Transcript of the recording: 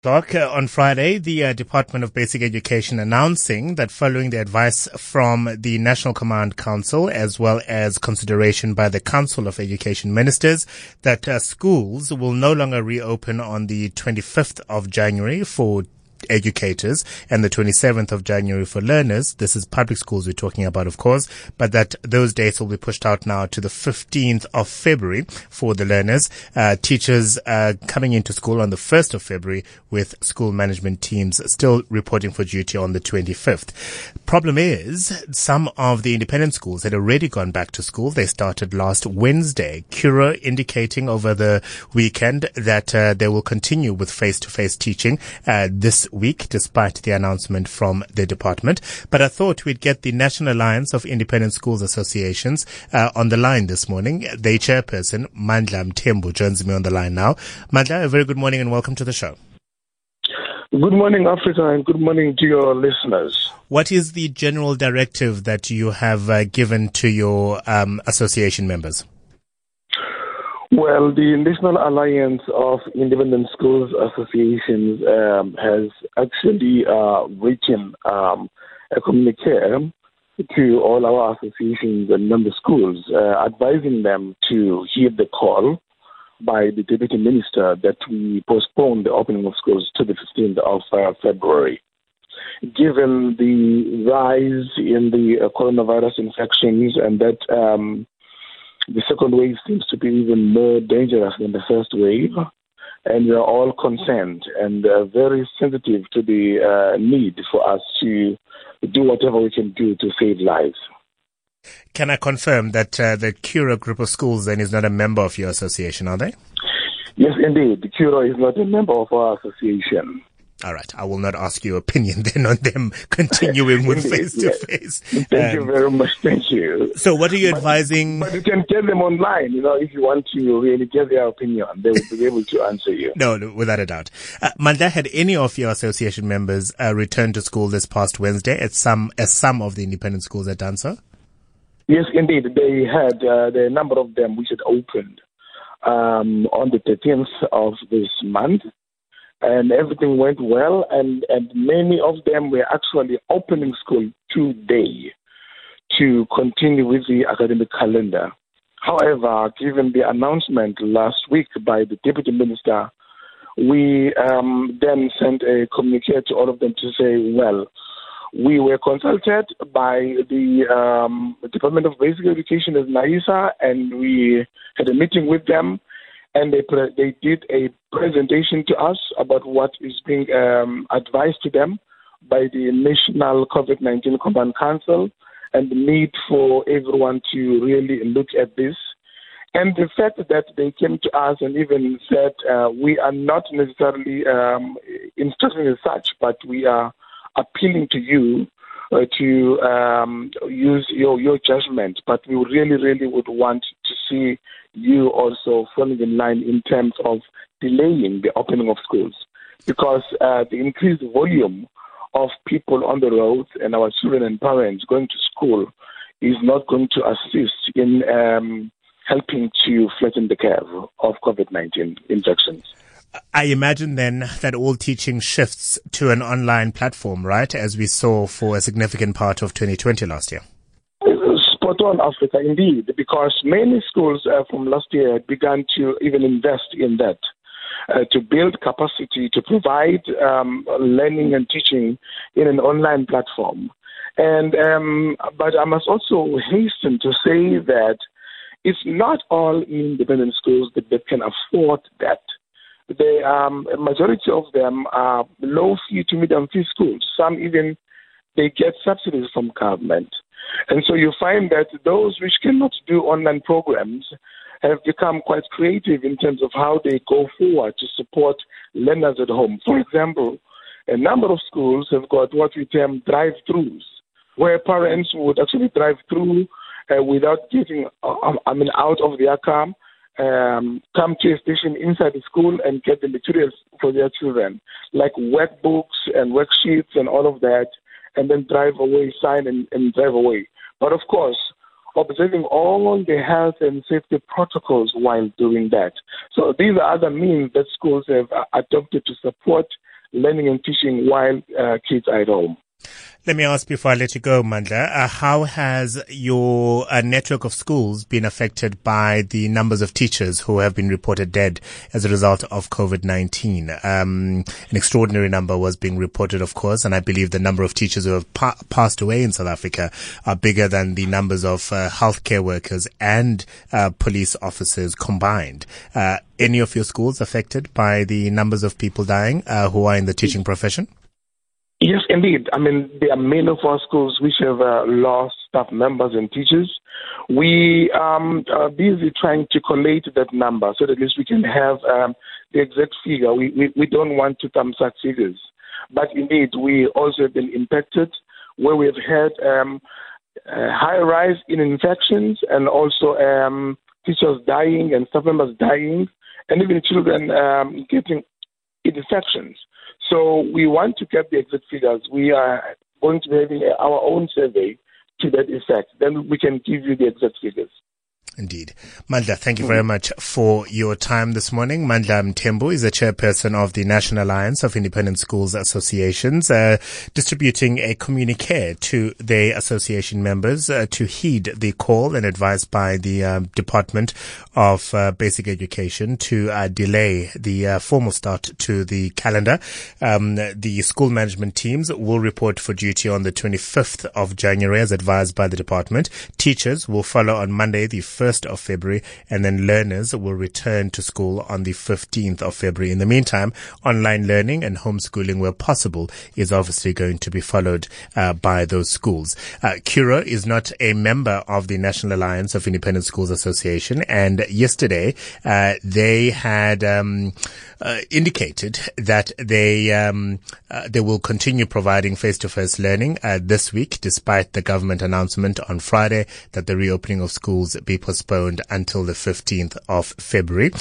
On Friday, the Department of Basic Education announcing that following the advice from the National Command Council as well as consideration by the Council of Education Ministers that schools will no longer reopen on the 25th of January for educators and the 27th of January for learners. This is public schools we're talking about, of course, but that those dates will be pushed out now to the 15th of February for the learners. Teachers coming into school on the 1st of February with school management teams still reporting for duty on the 25th. Problem is, some of the independent schools had already gone back to school. They started last Wednesday. Curro indicating over the weekend that they will continue with face-to-face teaching this week, despite the announcement from the department. But I thought we'd get the National Alliance of Independent Schools Associations on the line this morning. The chairperson, Mandla Mthembu, joins me on the line now. Mandla, a very good morning and welcome to the show. Good morning, Africa, and good morning to your listeners. What is the general directive that you have given to your association members? Well, the National Alliance of Independent Schools Associations has actually written a communique to all our associations and member schools, advising them to hear the call by the Deputy Minister that we postpone the opening of schools to the 15th of February. Given the rise in the coronavirus infections and that the second wave seems to be even more dangerous than the first wave, and we are all concerned and very sensitive to the need for us to do whatever we can do to save lives. Can I confirm that the Curro group of schools then is not a member of your association, are they? Yes, indeed. The Curro is not a member of our association. All right. I will not ask your opinion then on them continuing with face-to-face. Thank you very much. Thank you. So what are you advising? But you can get them online, if you want to really get their opinion. They will be able to answer you. No, without a doubt. Mandla, had any of your association members returned to school this past Wednesday as some of the independent schools had done so? Yes, indeed. They had the number of them which had opened on the 13th of this month. And everything went well, and many of them were actually opening school today to continue with the academic calendar. However, given the announcement last week by the Deputy Minister, we then sent a communique to all of them to say, well, we were consulted by the Department of Basic Education as NAISA, and we had a meeting with them. And they did a presentation to us about what is being advised to them by the National COVID-19 Command Council and the need for everyone to really look at this. And the fact that they came to us and even said, we are not necessarily instructing as such, but we are appealing to you to use your judgment, but we really would want to see you also falling in line in terms of delaying the opening of schools, because the increased volume of people on the roads and our children and parents going to school is not going to assist in helping to flatten the curve of COVID-19 infections. I imagine then that all teaching shifts to an online platform, right, as we saw for a significant part of 2020 last year? Spot on, Africa, indeed, because many schools from last year began to even invest in that, to build capacity to provide learning and teaching in an online platform. And but I must also hasten to say that it's not all independent schools that can afford that. The majority of them are low fee to medium fee schools. Some even they get subsidies from government. And so you find that those which cannot do online programs have become quite creative in terms of how they go forward to support learners at home. For example, a number of schools have got what we term drive-throughs, where parents would actually drive through without getting out of their car, come to a station inside the school and get the materials for their children, like workbooks and worksheets and all of that, and then drive away, sign and drive away. But of course, observing all the health and safety protocols while doing that. So these are other means that schools have adopted to support learning and teaching while kids are at home. Let me ask before I let you go, Mandla, how has your network of schools been affected by the numbers of teachers who have been reported dead as a result of COVID-19? An extraordinary number was being reported, of course, and I believe the number of teachers who have passed away in South Africa are bigger than the numbers of healthcare workers and police officers combined. Any of your schools affected by the numbers of people dying who are in the teaching profession? Yes, indeed. I mean, there are many of our schools which have lost staff members and teachers. We are busy trying to collate that number so that at least we can have the exact figure. We don't want to thumbsuck figures. But indeed, we also have been impacted where we've had a high rise in infections and also teachers dying and staff members dying and even children getting infections. So we want to get the exact figures. We are going to be having our own survey to that effect. Then we can give you the exact figures. Indeed. Mandla, thank you very much for your time this morning. Mandla Mthembu is the chairperson of the National Alliance of Independent Schools Associations, distributing a communique to their association members to heed the call and advice by the Department of Basic Education to delay the formal start to the calendar. The school management teams will report for duty on the 25th of January as advised by the department. Teachers will follow on Monday, the 1st of February, and then learners will return to school on the 15th of February. In the meantime, online learning and homeschooling where possible is obviously going to be followed by those schools. Curro is not a member of the National Alliance of Independent Schools Association, and yesterday they had indicated that they will continue providing face-to-face learning this week, despite the government announcement on Friday that the reopening of schools be postponed until the 15th of February.